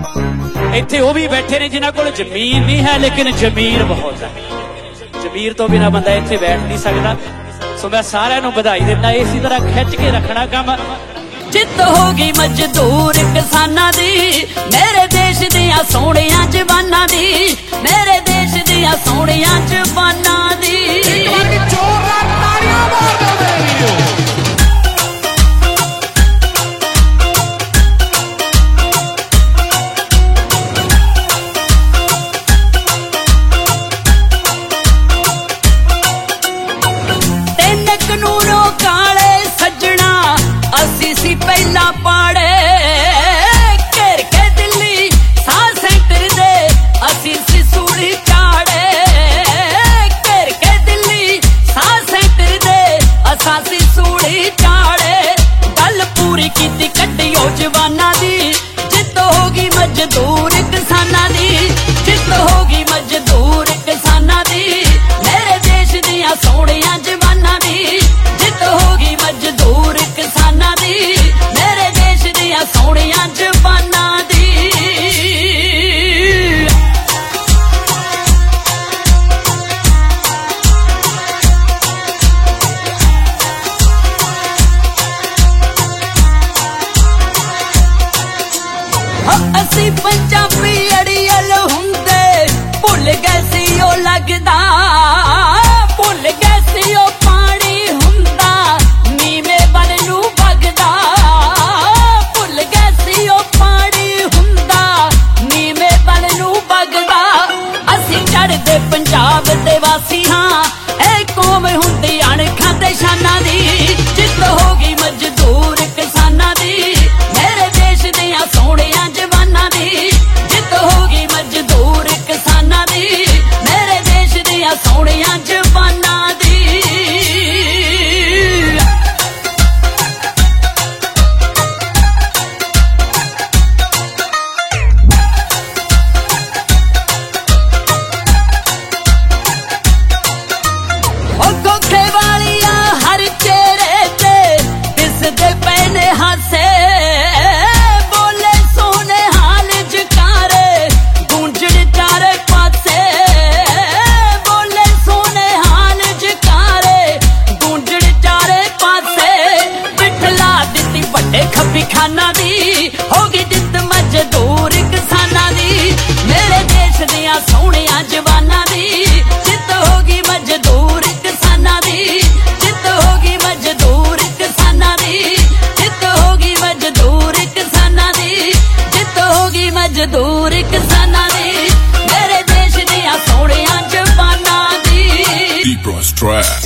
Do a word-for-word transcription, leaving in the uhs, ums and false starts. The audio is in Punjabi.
ਇੱਥੇ ਉਹ ਵੀ ਬੈਠੇ ਨੇ ਜਿਨ੍ਹਾਂ ਕੋਲ ਜ਼ਮੀਨ ਨਹੀਂ ਹੈ ਲੇਕਿਨ ਜ਼ਮੀਰ ਬਹੁਤ ਹੈ। ਜ਼ਮੀਰ ਤੋਂ ਬਿਨਾਂ ਬੰਦਾ ਇੱਥੇ ਬੈਠ ਨਹੀਂ ਸਕਦਾ। ਸੋ ਮੈਂ ਸਾਰਿਆਂ ਨੂੰ ਵਧਾਈ ਦਿੰਦਾ। ਇਸੇ ਤਰ੍ਹਾਂ ਖਿੱਚ ਕੇ ਰੱਖਣਾ ਕੰਮ। ਜਿੱਤ ਹੋ ਗਈ ਮਜ਼ਦੂਰ ਕਿਸਾਨਾਂ ਦੀ, ਮੇਰੇ ਦੇਸ਼ ਦੀਆਂ ਸੋਹਣੀਆਂ ਜਵਾਨਾਂ ਦੀ, ਮੇਰੇ ਦੇਸ਼ ਦੀਆਂ ਸੋਹਣੀਆਂ ਜਵਾਨਾਂ ਦੀ। ਅਸੀਂ ਸੀ ਪਹਿਲਾਂ ਪਾੜੇ ਘੇਰ ਕੇ ਦਿੱਲੀ ਸਾਹ ਸੈਂਟਰ ਦੇ, ਅਸੀਂ ਸੀ ਸੂਲੀ ਚਾੜੇ ਘੇਰ ਕੇ ਦਿੱਲੀ ਸਾਹ ਸੈਂਟਰ ਦੇ, ਅਸਾਂ ਸੀ ਸੂਲੀ ਚਾੜੇ। ਗੱਲ ਪੂਰੀ ਕੀਤੀ ਕੱਢਿਓ ਜਵਾਨਾਂ ਦੀ, ਜਿੱਤ ਹੋ ਗਈ ਮਜ਼ਦੂਰ ਕਿਸਾਨਾਂ ਦੀ, ਜਿੱਤ ਹੋ ਗਈ ਮਜ਼ਦੂਰ ਕਿਸਾਨਾਂ ਦੀ, ਮੇਰੇ ਦੇਸ਼ ਦੀਆਂ ਸੋਹਣੀਆਂ ਜਵਾਨਾਂ ਦੀ, ਜਿੱਤ ਹੋ ਗਈ ਮਜ਼ਦੂਰ ਕਿਸਾਨਾਂ ਦੀ, ਮੇਰੇ ਦੇਸ਼ ਦੀਆਂ ਸੋਹਣੀਆਂ ਜਵਾਨਾਂ ਦੀ। ਅਸੀਂ ਪੰਜਾਬੀ ਅੜੀਅਲ ਹੁੰਦੇ, ਭੁੱਲ ਗਏ ਸੀ ਉਹ ਲੱਗਦਾ, ਭੁੱਲ ਗਏ ਸੀ ਉਹ ਪਾਣੀ ਹੁੰਦਾ ਨੀਵੇਂ ਵੱਲ ਨੂੰ ਵਗਦਾ, ਭੁੱਲ ਗਏ ਸੀ ਉਹ ਪਾਣੀ ਹੁੰਦਾ ਨੀਵੇਂ ਵੱਲ ਨੂੰ ਵਗਦਾ। ਅਸੀਂ ਚੜ੍ਹਦੇ ਪੰਜਾਬ ਦੇ ਵਾਸੀ ਹਾਂ, ਇਹ ਕੌਮ ਹੁੰਦੀ ਅਣਖਾਂ ਤੇ ਸ਼ਾਨਾਂ ਦੀ, ਜਿੱਤ ਹੋ ਗਈ ਮਜ਼ਦੂਰ ਕਿਸਾਨਾਂ ਦੀ, ਮੇਰੇ ਦੇਸ਼ ਦੀਆਂ ਸੋਹਣੀਆਂ ਜਵਾਨਾਂ ਦੀ, ਜਿੱਤ ਹੋ ਗਈ ਮਜ਼ਦੂਰ ਕਿਸਾਨਾਂ ਦੀ, ਮੇਰੇ ਦੇਸ਼ ਦੀਆਂ ਸੋਹਣੀਆਂ ਜਵਾਨਾਂ ਦੀ। ਦਿਸਦੇ ਪਏ ਨੇ ਹਾਸੇ, ਬੋਲੇ ਸੋਹਣੇ ਹਾਲ ਜਕਾਰੇ, ਗੂੰਜਣ ਚਾਰੇ ਪਾਸੇ, ਬੋਲੇ ਸੋਹਣੇ ਹਾਲ ਜਕਾਰੇ, ਗੂੰਜਣ ਚਾਰੇ ਪਾਸੇ। ਬਿਠਲਾ ਦਿੱਤੀ ਵੱਡੇ ਖੱਬੀ ਖਾਨਾਂ ਦੀ, ਹੋ ਗਈ ਜਿੱਤ ਮਜ਼ਦੂਰ ਕਿਸਾਨਾਂ ਦੀ, ਮੇਰੇ ਦੇਸ਼ ਦੀਆਂ ਸੋਹਣੀਆਂ ਜਵਾਨਾਂ ਦੀ, ਜਿੱਤ ਹੋ ਗਈ ਮਜ਼ਦੂਰ ਕਿਸਾਨਾਂ ਦੀ, ਜਿੱਤ ਹੋ ਗਈ ਮਜ਼ਦੂਰ ਕਿਸਾਨਾਂ ਦੀ, ਜਿੱਤ ਹੋ ਗਈ ਮਜ਼ਦੂਰ ਕਿਸਾਨਾਂ ਦੀ, ਜਿੱਤ ਹੋ ਗਈ ਮਜ਼ਦੂਰ ਕਿਸਾਨਾਂ ਦੀ, ਮੇਰੇ ਦੇਸ਼ ਦੀਆਂ ਸੋਹਣੀਆਂ ਜਵਾਨਾਂ ਦੀ।